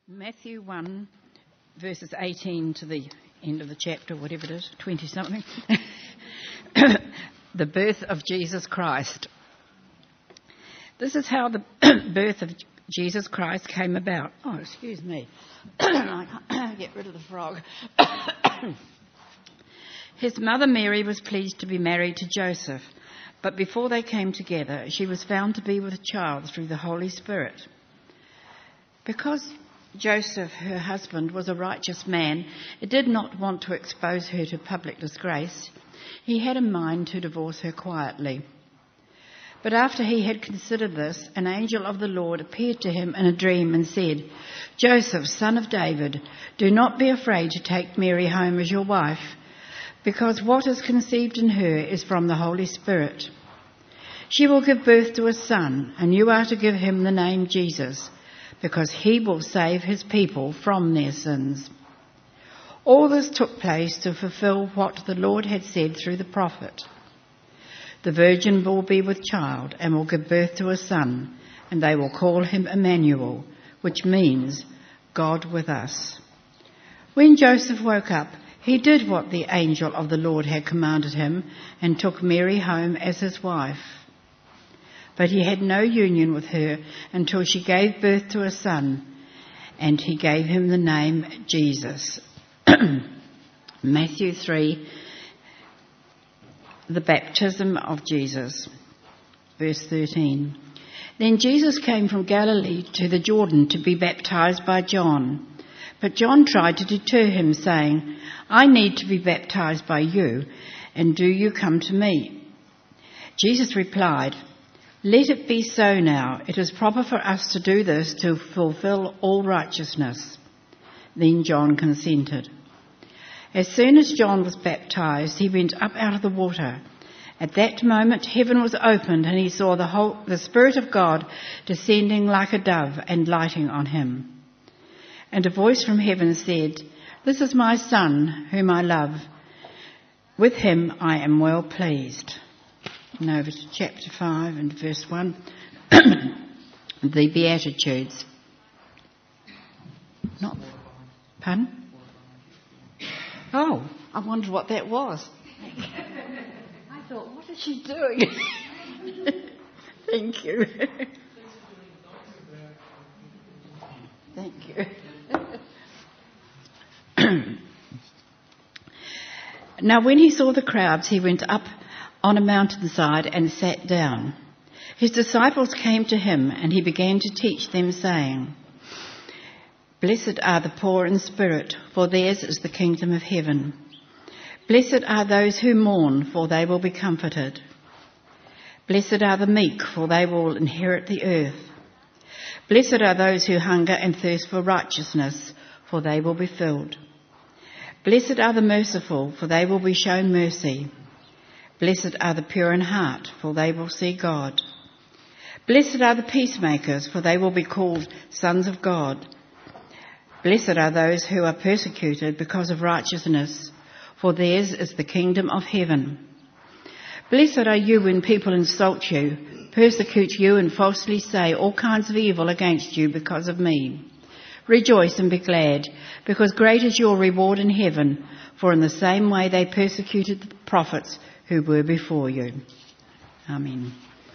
Matthew 1, verses 18 to the end of the chapter, whatever it is, 20-something. The birth of Jesus Christ. This is how the birth of Jesus Christ came about. Oh, excuse me. I can't get rid of the frog. His mother Mary was pleased to be married to Joseph, but before they came together, she was found to be with child through the Holy Spirit. Because Joseph, her husband, was a righteous man, and did not want to expose her to public disgrace, he had in mind to divorce her quietly. But after he had considered this, an angel of the Lord appeared to him in a dream and said, "Joseph, son of David, do not be afraid to take Mary home as your wife, because what is conceived in her is from the Holy Spirit. She will give birth to a son, and you are to give him the name Jesus, because he will save his people from their sins." All this took place to fulfill what the Lord had said through the prophet. The virgin will be with child and will give birth to a son, and they will call him Emmanuel, which means God with us. When Joseph woke up, he did what the angel of the Lord had commanded him and took Mary home as his wife. But he had no union with her until she gave birth to a son, and he gave him the name Jesus. Matthew 3, the baptism of Jesus. Verse 13. Then Jesus came from Galilee to the Jordan to be baptized by John. But John tried to deter him, saying, "I need to be baptized by you, and do you come to me?" Jesus replied, "Let it be so now. It is proper for us to do this to fulfill all righteousness." Then John consented. As soon as John was baptized, he went up out of the water. At that moment, heaven was opened, and he saw the Spirit of God descending like a dove and lighting on him. And a voice from heaven said, "This is my Son, whom I love. With him I am well pleased." And over to chapter 5 and verse 1, the Beatitudes. Pardon? Oh, I wondered what that was. I thought, what is she doing? Thank you. Thank you. Now when he saw the crowds, he went up on a mountainside and sat down. His disciples came to him, and he began to teach them, saying, "Blessed are the poor in spirit, for theirs is the kingdom of heaven. Blessed are those who mourn, for they will be comforted. Blessed are the meek, for they will inherit the earth. Blessed are those who hunger and thirst for righteousness, for they will be filled. Blessed are the merciful, for they will be shown mercy. Blessed are the pure in heart, for they will see God. Blessed are the peacemakers, for they will be called sons of God. Blessed are those who are persecuted because of righteousness, for theirs is the kingdom of heaven. Blessed are you when people insult you, persecute you, and falsely say all kinds of evil against you because of me. Rejoice and be glad, because great is your reward in heaven, for in the same way they persecuted the prophets who were before you." Amen.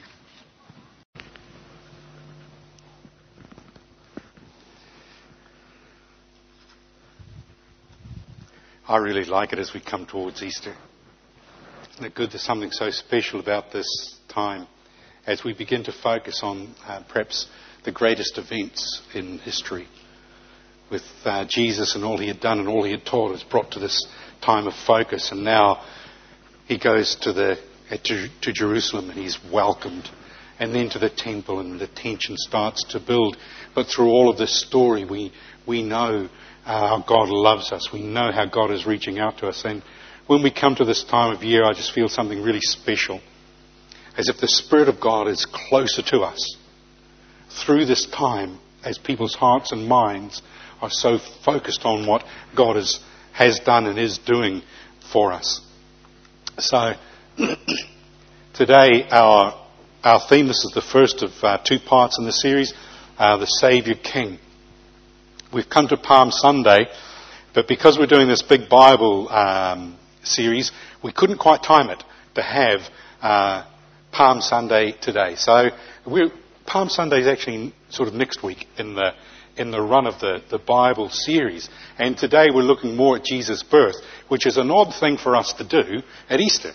I really like it as we come towards Easter. Isn't it good? There's something so special about this time as we begin to focus on perhaps the greatest events in history with Jesus and all he had done and all he had taught us brought to this time of focus. And now he goes to Jerusalem and he's welcomed, and then to the temple, and the tension starts to build. But through all of this story, we know how God loves us. We know how God is reaching out to us. And when we come to this time of year, I just feel something really special. As if the Spirit of God is closer to us through this time, as people's hearts and minds are so focused on what God has done and is doing for us. So today our theme, this is the first of two parts in the series, the Saviour King. we've come to Palm Sunday, but because we're doing this big Bible series, we couldn't quite time it to have Palm Sunday today. So Palm Sunday is actually sort of next week in the run of the Bible series. And today we're looking more at Jesus' birth, which is an odd thing for us to do at Easter.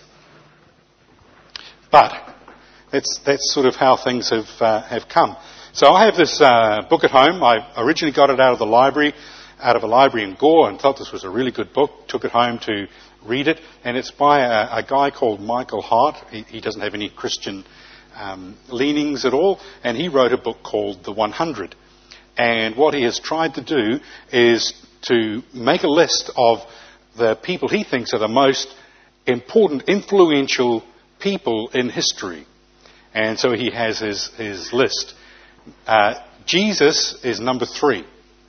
But that's sort of how things have come. So I have this book at home. I originally got it out of a library in Gore, and thought this was a really good book. Took it home to read it, and it's by a guy called Michael Hart. He doesn't have any Christian leanings at all, and he wrote a book called The 100. And what he has tried to do is to make a list of the people he thinks are the most important, influential people in history. And so he has his list. Jesus is number 3.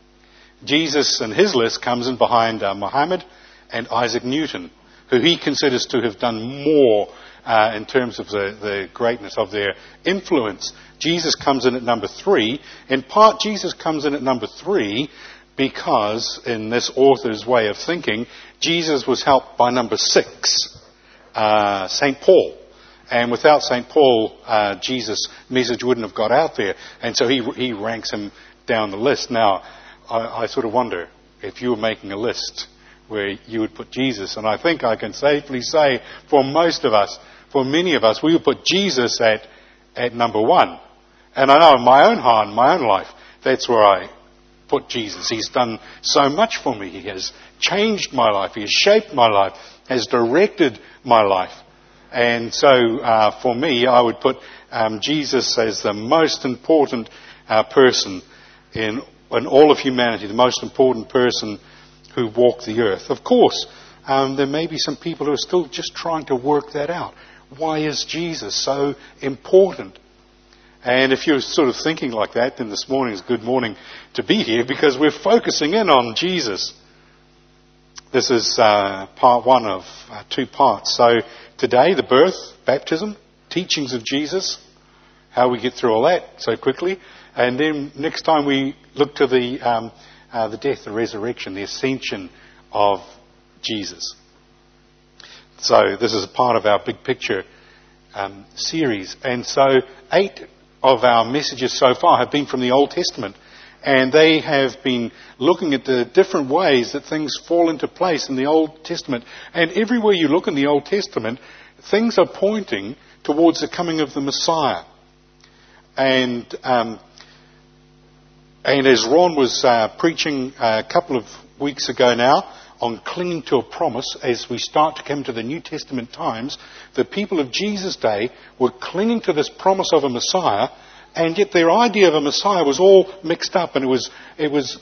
Jesus and his list comes in behind Muhammad and Isaac Newton, who he considers to have done more in terms of the greatness of their influence. Jesus comes in at number 3. In part, Jesus comes in at number 3 because, in this author's way of thinking, Jesus was helped by number 6, St. Paul. And without St. Paul, Jesus' message wouldn't have got out there. And so he ranks him down the list. Now, I sort of wonder if you were making a list where you would put Jesus. And I think I can safely say for most of us, for many of us, we would put Jesus at number 1. And I know in my own heart, in my own life, that's where I put Jesus. He's done so much for me. He has changed my life. He has shaped my life, has directed my life. And so for me, I would put Jesus as the most important person in all of humanity, the most important person who walked the earth. Of course, there may be some people who are still just trying to work that out. Why is Jesus so important? And if you're sort of thinking like that, then this morning is a good morning to be here, because we're focusing in on Jesus. This is part 1 of 2 parts. So today, the birth, baptism, teachings of Jesus, how we get through all that so quickly. And then next time we look to the death, the resurrection, the ascension of Jesus. So this is a part of our big picture series. And so 8 of our messages so far have been from the Old Testament. And they have been looking at the different ways that things fall into place in the Old Testament. And everywhere you look in the Old Testament, things are pointing towards the coming of the Messiah. And as Ron was preaching a couple of weeks ago now on clinging to a promise, as we start to come to the New Testament times, the people of Jesus' day were clinging to this promise of a Messiah, and yet their idea of a Messiah was all mixed up, and it was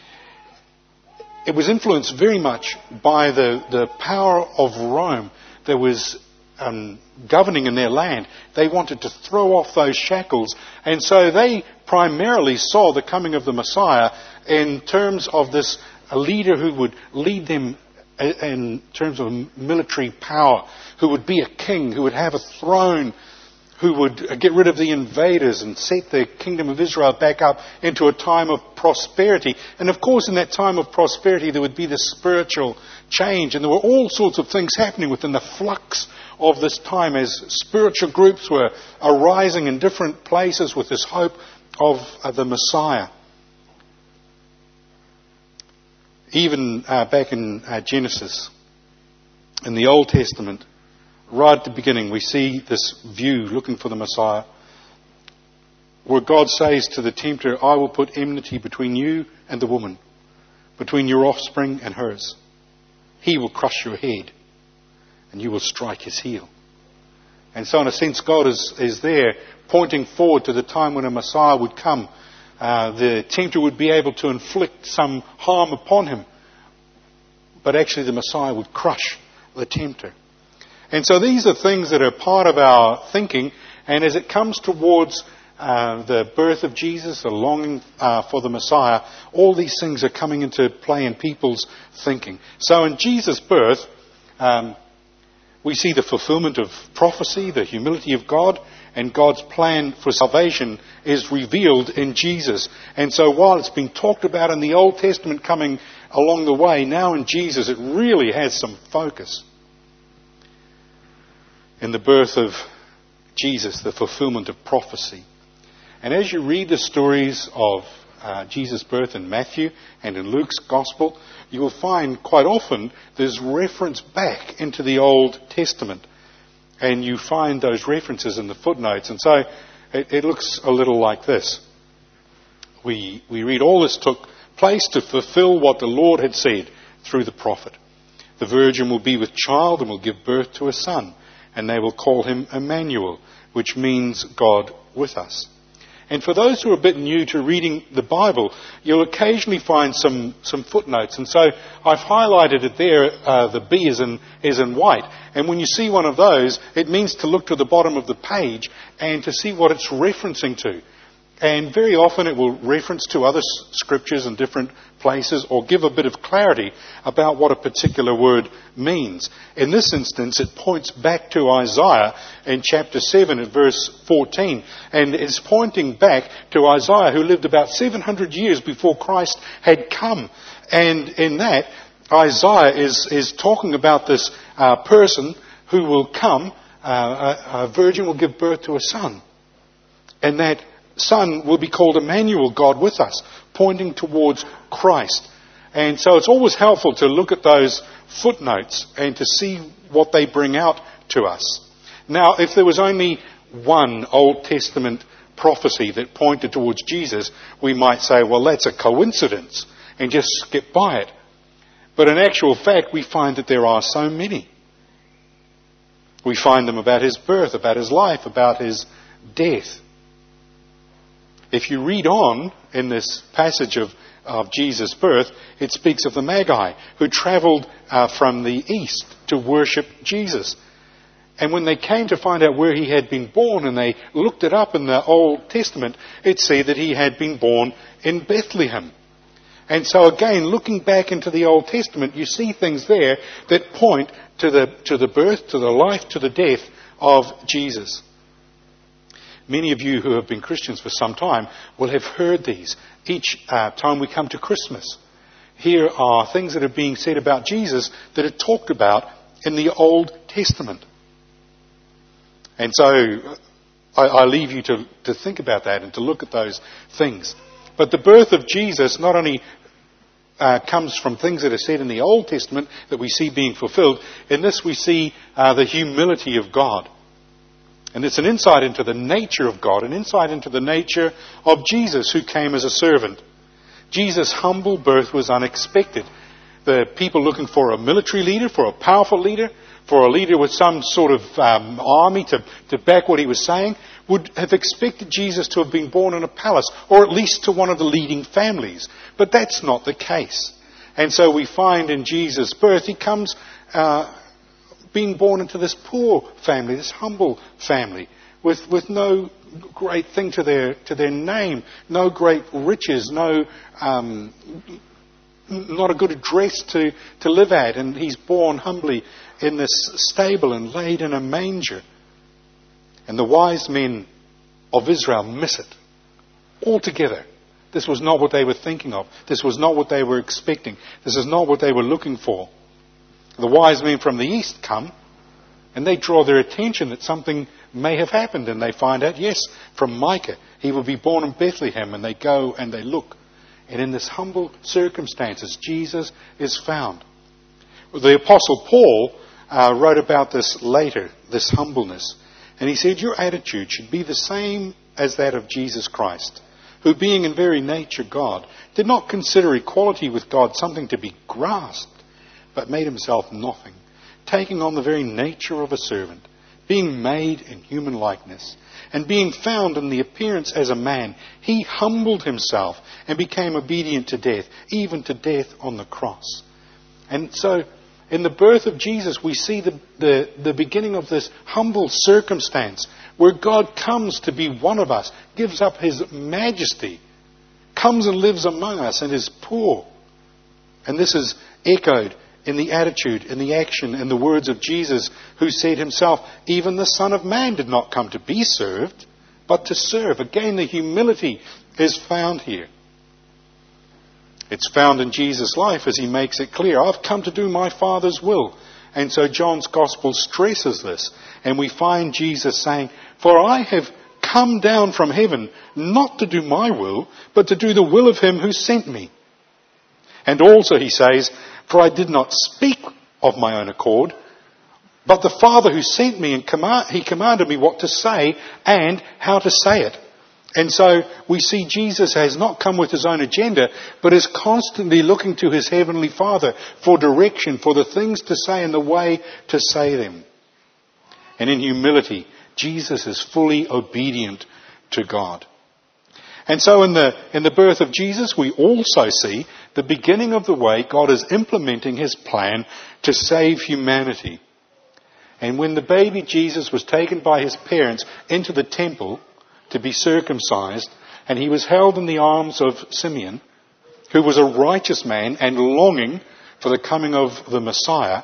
influenced very much by the power of Rome that was governing in their land. They wanted to throw off those shackles, and so they primarily saw the coming of the Messiah in terms of this a leader who would lead them in terms of military power, who would be a king, who would have a throne, who would get rid of the invaders and set the kingdom of Israel back up into a time of prosperity. And of course, in that time of prosperity, there would be this spiritual change, and there were all sorts of things happening within the flux of this time as spiritual groups were arising in different places with this hope of the Messiah. Even back in Genesis, in the Old Testament, right at the beginning, we see this view looking for the Messiah, where God says to the tempter, I will put enmity between you and the woman, between your offspring and hers. He will crush your head, and you will strike his heel. And so in a sense, God is there pointing forward to the time when a Messiah would come. The tempter would be able to inflict some harm upon him, but actually the Messiah would crush the tempter. And so these are things that are part of our thinking, and as it comes towards the birth of Jesus, the longing for the Messiah, all these things are coming into play in people's thinking. So in Jesus' birth, we see the fulfillment of prophecy, the humility of God, and God's plan for salvation is revealed in Jesus. And so while it's been talked about in the Old Testament coming along the way, now in Jesus it really has some focus. In the birth of Jesus, the fulfillment of prophecy. And as you read the stories of Jesus' birth in Matthew and in Luke's Gospel, you will find quite often there's reference back into the Old Testament. And you find those references in the footnotes. And so it looks a little like this. We read, all this took place to fulfill what the Lord had said through the prophet. The virgin will be with child and will give birth to a son, and they will call him Emmanuel, which means God with us. And for those who are a bit new to reading the Bible, you'll occasionally find some footnotes. And so I've highlighted it there, the B is in white. And when you see one of those, it means to look to the bottom of the page and to see what it's referencing to. And very often it will reference to other scriptures in different places or give a bit of clarity about what a particular word means. In this instance, it points back to Isaiah in chapter 7 at verse 14. And it's pointing back to Isaiah, who lived about 700 years before Christ had come. And in that, Isaiah is talking about this person who will come, a virgin will give birth to a son. And that son will be called Emmanuel, God with us, pointing towards Christ. And so it's always helpful to look at those footnotes and to see what they bring out to us. Now, if there was only one Old Testament prophecy that pointed towards Jesus, we might say, well, that's a coincidence, and just skip by it. But in actual fact, we find that there are so many. We find them about his birth, about his life, about his death. If you read on in this passage of Jesus' birth, it speaks of the Magi who travelled from the east to worship Jesus. And when they came to find out where he had been born and they looked it up in the Old Testament, it said that he had been born in Bethlehem. And so again, looking back into the Old Testament, you see things there that point to the birth, to the life, to the death of Jesus. Many of you who have been Christians for some time will have heard these each time we come to Christmas. Here are things that are being said about Jesus that are talked about in the Old Testament. And so I leave you to think about that and to look at those things. But the birth of Jesus not only comes from things that are said in the Old Testament that we see being fulfilled, in this we see the humility of God. And it's an insight into the nature of God, an insight into the nature of Jesus, who came as a servant. Jesus' humble birth was unexpected. The people looking for a military leader, for a powerful leader, for a leader with some sort of army to back what he was saying, would have expected Jesus to have been born in a palace, or at least to one of the leading families. But that's not the case. And so we find in Jesus' birth, he comes being born into this poor family, this humble family, with no great thing to their name, no great riches, not a good address to live at. And he's born humbly in this stable and laid in a manger. And the wise men of Israel miss it altogether. This was not what they were thinking of. This was not what they were expecting. This is not what they were looking for. The wise men from the east come, and they draw their attention that something may have happened. And they find out, yes, from Micah, he will be born in Bethlehem. And they go and they look. And in this humble circumstances, Jesus is found. The Apostle Paul wrote about this later, this humbleness. And he said, your attitude should be the same as that of Jesus Christ, who being in very nature God, did not consider equality with God something to be grasped, but made himself nothing, taking on the very nature of a servant, being made in human likeness, and being found in the appearance as a man, he humbled himself and became obedient to death, even to death on the cross. And so, in the birth of Jesus, we see the beginning of this humble circumstance where God comes to be one of us, gives up his majesty, comes and lives among us and is poor. And this is echoed in the attitude, in the action, in the words of Jesus, who said himself, even the Son of Man did not come to be served, but to serve. Again, the humility is found here. It's found in Jesus' life as he makes it clear, I've come to do my Father's will. And so John's Gospel stresses this. And we find Jesus saying, for I have come down from heaven not to do my will, but to do the will of him who sent me. And also he says, for I did not speak of my own accord, but the Father who sent me, he commanded me what to say and how to say it. And so we see Jesus has not come with his own agenda, but is constantly looking to his heavenly Father for direction, for the things to say and the way to say them. And in humility, Jesus is fully obedient to God. And so in the birth of Jesus, we also see the beginning of the way God is implementing his plan to save humanity. And when the baby Jesus was taken by his parents into the temple to be circumcised, and he was held in the arms of Simeon, who was a righteous man and longing for the coming of the Messiah,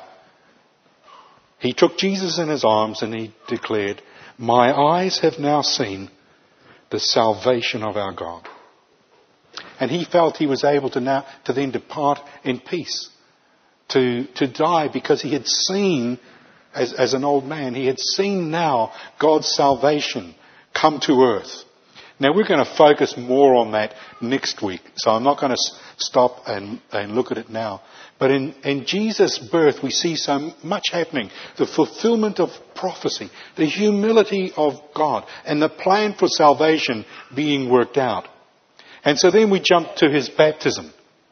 he took Jesus in his arms and he declared, my eyes have now seen the salvation of our God. And he felt he was able to then depart in peace, to die, because he had seen, as an old man, he had seen now God's salvation come to earth. Now we're going to focus more on that next week, so I'm not going to stop and look at it now. But in Jesus' birth we see so much happening. The fulfillment of prophecy, the humility of God, and the plan for salvation being worked out. And so then we jump to his baptism.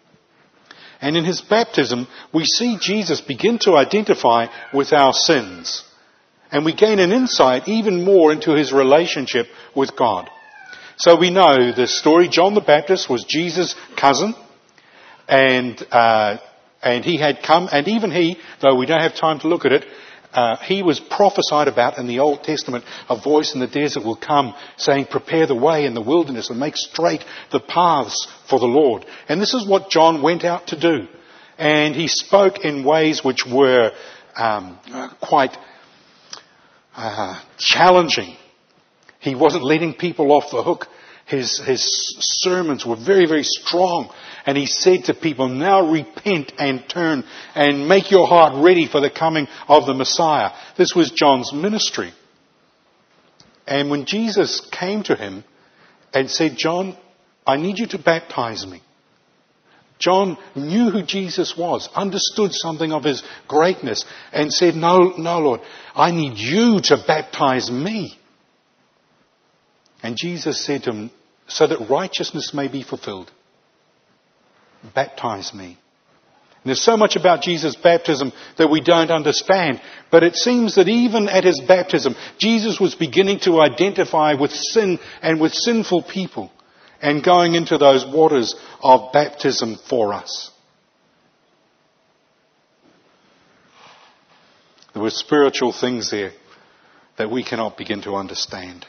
And in his baptism we see Jesus begin to identify with our sins. And we gain an insight even more into his relationship with God. So we know the story. John the Baptist was Jesus' cousin. And he had come, and even he, though we don't have time to look at it, he was prophesied about in the Old Testament. A voice in the desert will come saying, prepare the way in the wilderness and make straight the paths for the Lord. And this is what John went out to do. And he spoke in ways which were quite challenging. He wasn't letting people off the hook. His sermons were very, very strong. And he said to people, now repent and turn and make your heart ready for the coming of the Messiah. This was John's ministry. And when Jesus came to him and said, John, I need you to baptize me. John knew who Jesus was, understood something of his greatness, and said, no, Lord, I need you to baptize me. And Jesus said to him, so that righteousness may be fulfilled, baptize me. And there's so much about Jesus' baptism that we don't understand. But it seems that even at his baptism, Jesus was beginning to identify with sin and with sinful people, and going into those waters of baptism for us. There were spiritual things there that we cannot begin to understand.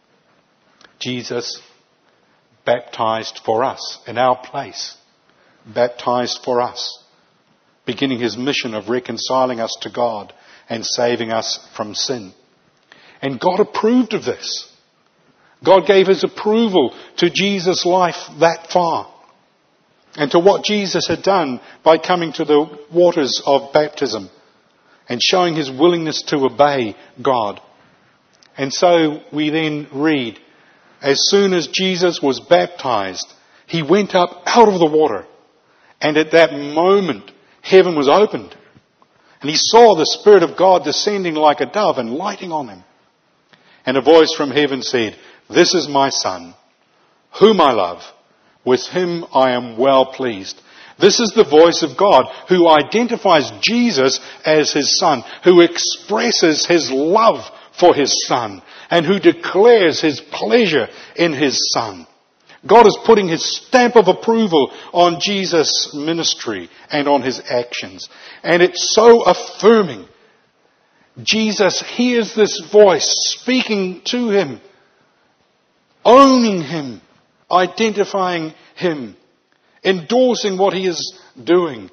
Jesus baptized for us in our place. Baptized for us, beginning his mission of reconciling us to God and saving us from sin. And God approved of this. God gave his approval to Jesus' life that far, and to what Jesus had done by coming to the waters of baptism and showing his willingness to obey God. And so we then read, as soon as Jesus was baptized, he went up out of the water. And at that moment, heaven was opened. And he saw the Spirit of God descending like a dove and lighting on him. And a voice from heaven said, this is my Son, whom I love. With him I am well pleased. This is the voice of God, who identifies Jesus as his Son, who expresses his love for his Son, and who declares his pleasure in his Son. God is putting his stamp of approval on Jesus' ministry and on his actions. And it's so affirming. Jesus hears this voice speaking to him, owning him, identifying him, endorsing what he is doing,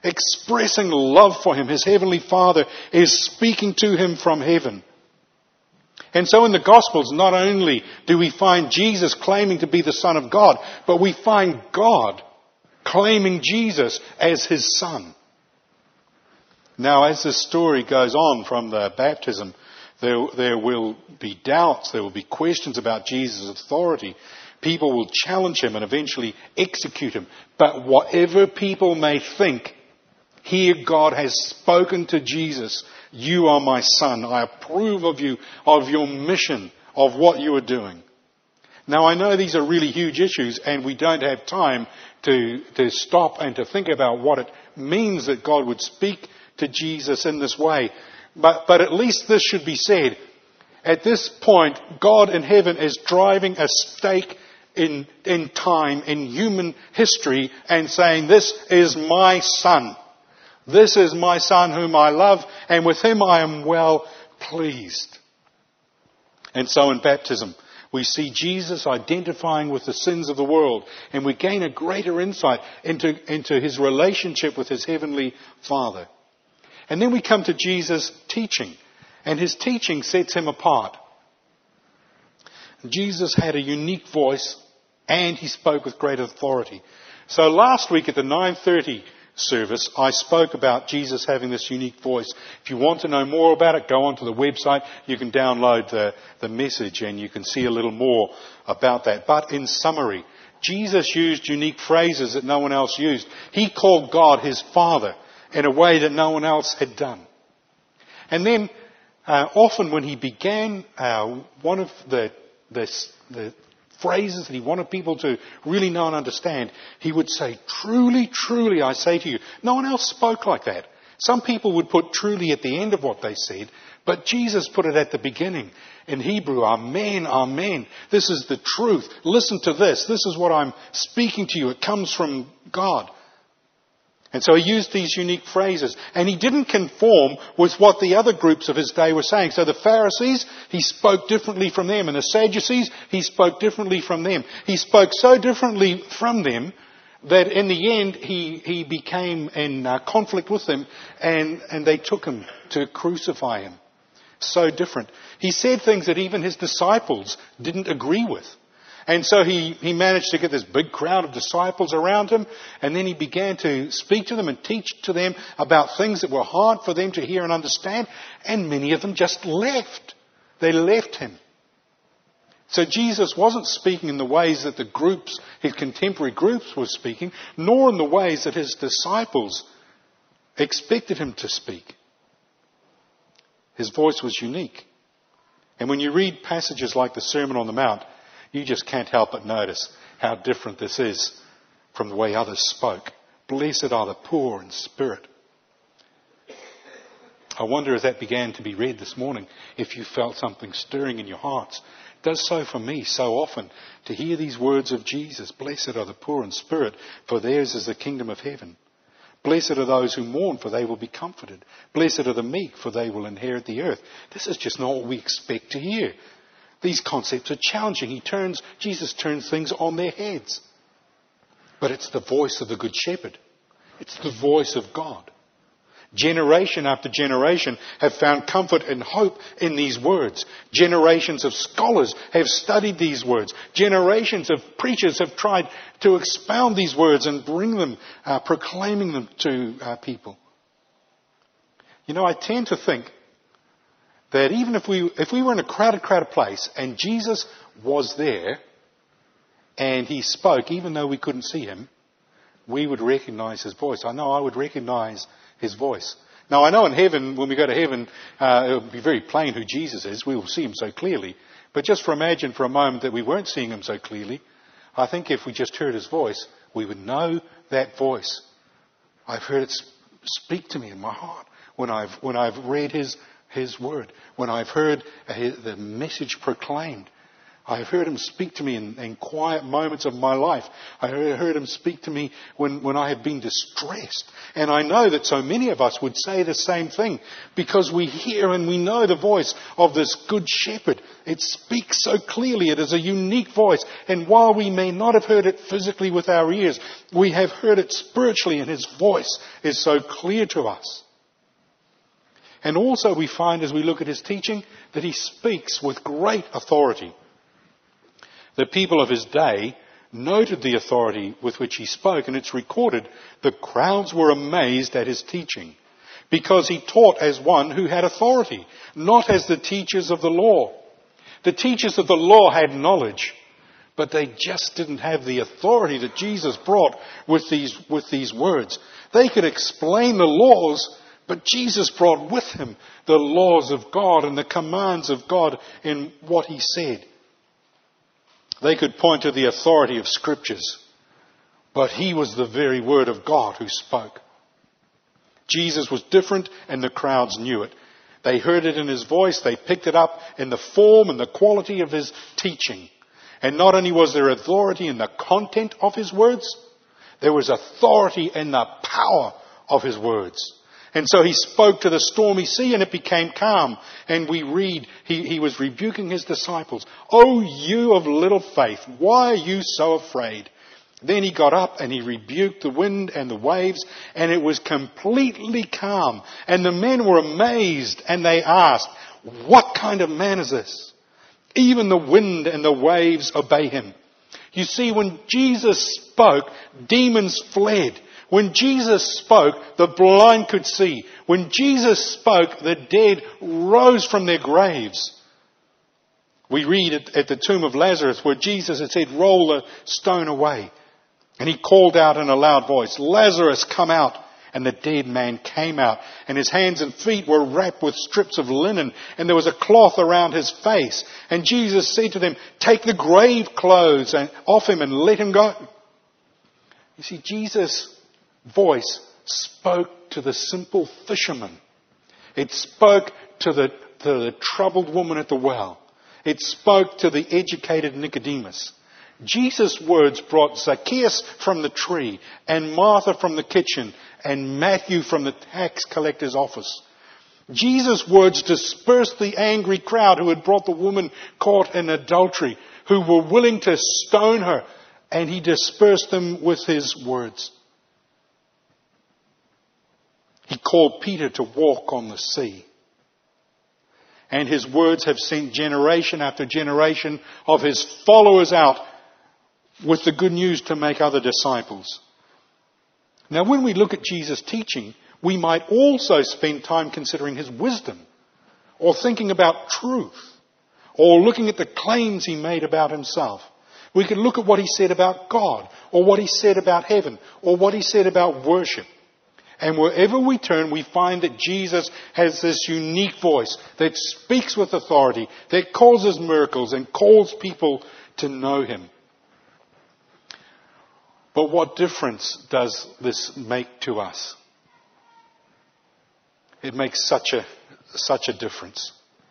expressing love for him. His heavenly Father is speaking to him from heaven. And so in the Gospels, not only do we find Jesus claiming to be the Son of God, but we find God claiming Jesus as his Son. Now, as this story goes on from the baptism, there will be doubts, there will be questions about Jesus' authority. People will challenge him and eventually execute him. But whatever people may think, here God has spoken to Jesus. You are my Son. I approve of you, of your mission, of what you are doing. Now, I know these are really huge issues and we don't have time to stop and to think about what it means that God would speak to Jesus in this way. But at least this should be said. At this point, God in heaven is driving a stake in time, in human history, and saying, this is my Son. This is my Son whom I love, and with him I am well pleased. And so in baptism, we see Jesus identifying with the sins of the world, and we gain a greater insight into his relationship with his heavenly Father. And then we come to Jesus' teaching, and his teaching sets him apart. Jesus had a unique voice, and he spoke with great authority. So last week at the 9:30 service, I spoke about Jesus having this unique voice. If you want to know more about it, go onto the website. You can download the message and you can see a little more about that. But in summary, Jesus used unique phrases that no one else used. He called God his Father in a way that no one else had done. And then often when he began one of the phrases that he wanted people to really know and understand, he would say, truly, truly, I say to you. No one else spoke like that. Some people would put truly at the end of what they said, but Jesus put it at the beginning. In Hebrew, amen, amen. This is the truth. Listen to this. This is what I'm speaking to you. It comes from God. And so he used these unique phrases. And he didn't conform with what the other groups of his day were saying. So the Pharisees, he spoke differently from them. And the Sadducees, he spoke differently from them. He spoke so differently from them that in the end he became in conflict with them. And they took him to crucify him. So different. He said things that even his disciples didn't agree with. And so he managed to get this big crowd of disciples around him, and then he began to speak to them and teach to them about things that were hard for them to hear and understand, and many of them just left. They left him. So Jesus wasn't speaking in the ways that the groups, his contemporary groups were speaking, nor in the ways that his disciples expected him to speak. His voice was unique. And when you read passages like the Sermon on the Mount, you just can't help but notice how different this is from the way others spoke. Blessed are the poor in spirit. I wonder if that began to be read this morning, if you felt something stirring in your hearts. It does so for me so often to hear these words of Jesus. Blessed are the poor in spirit, for theirs is the kingdom of heaven. Blessed are those who mourn, for they will be comforted. Blessed are the meek, for they will inherit the earth. This is just not what we expect to hear. These concepts are challenging. Jesus turns things on their heads. But it's the voice of the Good Shepherd. It's the voice of God. Generation after generation have found comfort and hope in these words. Generations of scholars have studied these words. Generations of preachers have tried to expound these words and bring them, proclaiming them to people. You know, I tend to think that even if we were in a crowded place and Jesus was there and he spoke, even though we couldn't see him, we would recognize his voice. I know I would recognize his voice. Now I know in heaven, when we go to heaven, it will be very plain who Jesus is. We will see him so clearly. But just imagine for a moment that we weren't seeing him so clearly. I think if we just heard his voice, we would know that voice. I've heard it speak to me in my heart when I've read his word, when I've heard the message proclaimed. I have heard him speak to me in quiet moments of my life. I heard him speak to me when I have been distressed. And I know that so many of us would say the same thing because we hear and we know the voice of this good shepherd. It speaks so clearly. It is a unique voice. And while we may not have heard it physically with our ears, we have heard it spiritually, and his voice is so clear to us. And also we find as we look at his teaching that he speaks with great authority. The people of his day noted the authority with which he spoke, and it's recorded the crowds were amazed at his teaching because he taught as one who had authority, not as the teachers of the law. The teachers of the law had knowledge, but they just didn't have the authority that Jesus brought with these words. They could explain the laws, but Jesus brought with him the laws of God and the commands of God in what he said. They could point to the authority of scriptures, but he was the very word of God who spoke. Jesus was different, and the crowds knew it. They heard it in his voice. They picked it up in the form and the quality of his teaching. And not only was there authority in the content of his words, there was authority in the power of his words. And so he spoke to the stormy sea and it became calm. And we read, he was rebuking his disciples. "Oh, you of little faith, why are you so afraid?" Then he got up and he rebuked the wind and the waves, and it was completely calm. And the men were amazed and they asked, "What kind of man is this? Even the wind and the waves obey him." You see, when Jesus spoke, demons fled. When Jesus spoke, the blind could see. When Jesus spoke, the dead rose from their graves. We read at the tomb of Lazarus where Jesus had said, "Roll the stone away." And he called out in a loud voice, "Lazarus, come out." And the dead man came out, and his hands and feet were wrapped with strips of linen, and there was a cloth around his face. And Jesus said to them, "Take the grave clothes off him and let him go." You see, Jesus' voice spoke to the simple fisherman. It spoke to the troubled woman at the well. It spoke to the educated Nicodemus. Jesus' words brought Zacchaeus from the tree, and Martha from the kitchen, and Matthew from the tax collector's office. Jesus' words dispersed the angry crowd who had brought the woman caught in adultery, who were willing to stone her, and he dispersed them with his words. He called Peter to walk on the sea. And his words have sent generation after generation of his followers out with the good news to make other disciples. Now, when we look at Jesus' teaching, we might also spend time considering his wisdom, or thinking about truth, or looking at the claims he made about himself. We could look at what he said about God, or what he said about heaven, or what he said about worship. And wherever we turn, we find that Jesus has this unique voice that speaks with authority, that causes miracles and calls people to know him. But what difference does this make to us? It makes such a difference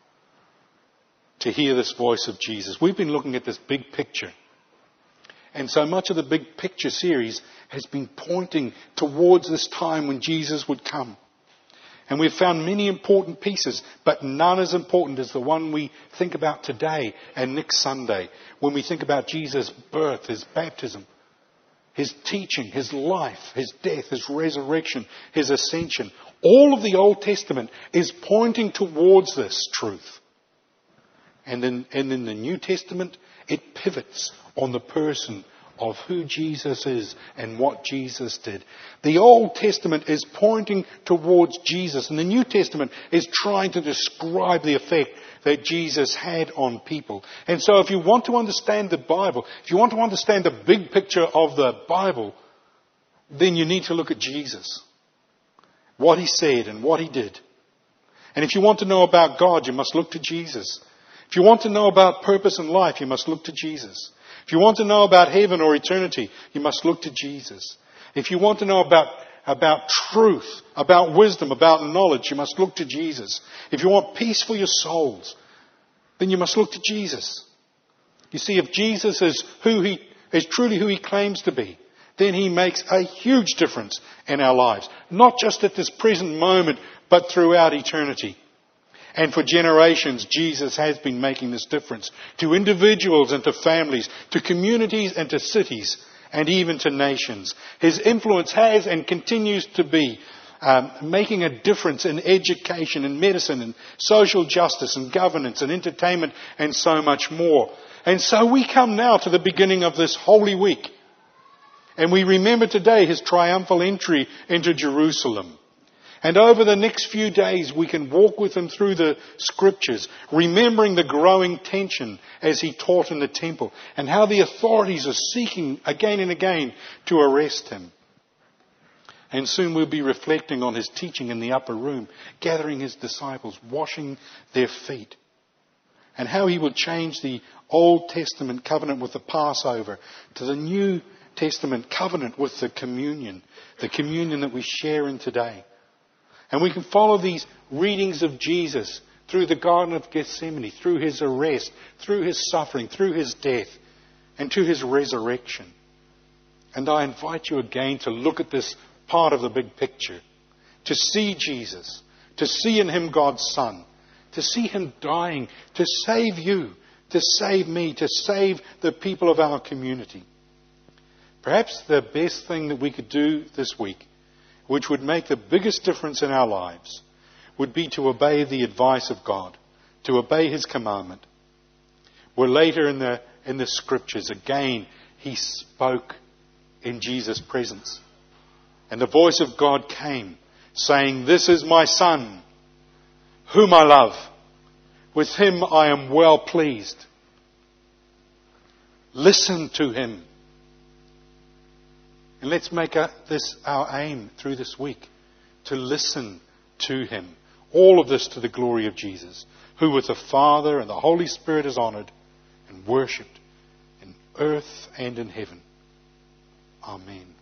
to hear this voice of Jesus. We've been looking at this big picture. And so much of the big picture series has been pointing towards this time when Jesus would come. And we've found many important pieces, but none as important as the one we think about today and next Sunday, when we think about Jesus' birth, his baptism, his teaching, his life, his death, his resurrection, his ascension. All of the Old Testament is pointing towards this truth. And in the New Testament, it pivots on the person of who Jesus is and what Jesus did. The Old Testament is pointing towards Jesus, and the New Testament is trying to describe the effect that Jesus had on people. And so if you want to understand the Bible, if you want to understand the big picture of the Bible, then you need to look at Jesus. What he said and what he did. And if you want to know about God, you must look to Jesus. If you want to know about purpose in life, you must look to Jesus. If you want to know about heaven or eternity, you must look to Jesus. If you want to know about truth, about wisdom, about knowledge, you must look to Jesus. If you want peace for your souls, then you must look to Jesus. You see, if Jesus is truly who he claims to be, then he makes a huge difference in our lives. Not just at this present moment, but throughout eternity. And for generations, Jesus has been making this difference to individuals and to families, to communities and to cities, and even to nations. His influence has and continues to be making a difference in education and medicine and social justice and governance and entertainment and so much more. And so we come now to the beginning of this Holy Week. And we remember today his triumphal entry into Jerusalem. And over the next few days we can walk with him through the scriptures, remembering the growing tension as he taught in the temple and how the authorities are seeking again and again to arrest him. And soon we'll be reflecting on his teaching in the upper room, gathering his disciples, washing their feet, and how he will change the Old Testament covenant with the Passover to the New Testament covenant with the communion that we share in today. And we can follow these readings of Jesus through the Garden of Gethsemane, through his arrest, through his suffering, through his death, and to his resurrection. And I invite you again to look at this part of the big picture, to see Jesus, to see in him God's Son, to see him dying, to save you, to save me, to save the people of our community. Perhaps the best thing that we could do this week, which would make the biggest difference in our lives, would be to obey the advice of God, to obey his commandment. Where later in the scriptures, again, he spoke in Jesus' presence. And the voice of God came, saying, "This is my Son, whom I love. With him I am well pleased. Listen to him." And let's make this our aim through this week, to listen to him. All of this to the glory of Jesus, who with the Father and the Holy Spirit is honoured and worshipped in earth and in heaven. Amen.